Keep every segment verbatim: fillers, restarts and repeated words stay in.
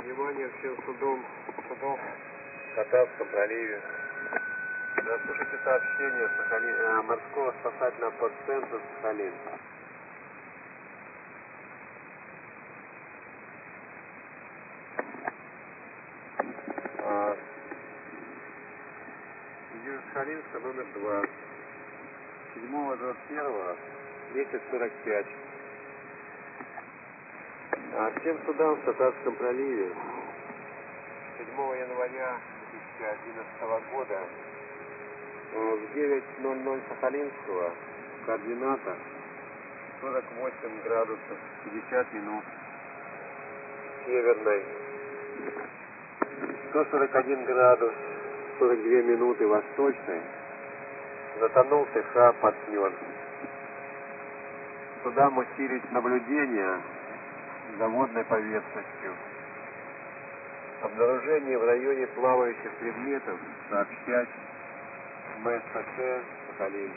Внимание всем судом, судов в Катавском проливе. Заслушайте сообщение Сахалин, э, морского спасательного подцентра Сахалин. А, Южно-Сахалинска номер два. седьмого двадцать первого, десять сорок пять. А всем судам в Татарском проливе седьмого января две тысячи одиннадцатого года в девять ноль ноль Сахалинского, координата сорок восемь градусов пятьдесят минут северной, сто сорок один градус сорок две минуты восточной, затонул ТХ «Партнер». Судам усилить наблюдение за водной поверхностью. Обнаружение в районе плавающих предметов сообщать МСПЦ Сахалин.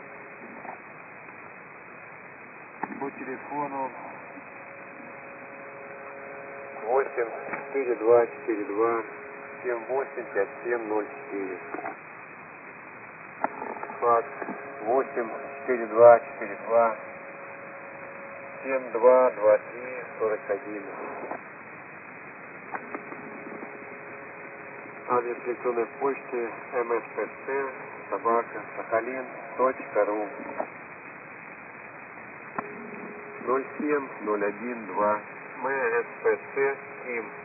По телефону восемь четыре два четыре два семь восемь пять семь ноль четыре. Факс восемь четыре два четыре два семь два два три сорок один. Адрес электронной почты mspc собака сахалин точка ру. ноль семь ноль один два МСПЦ Ким.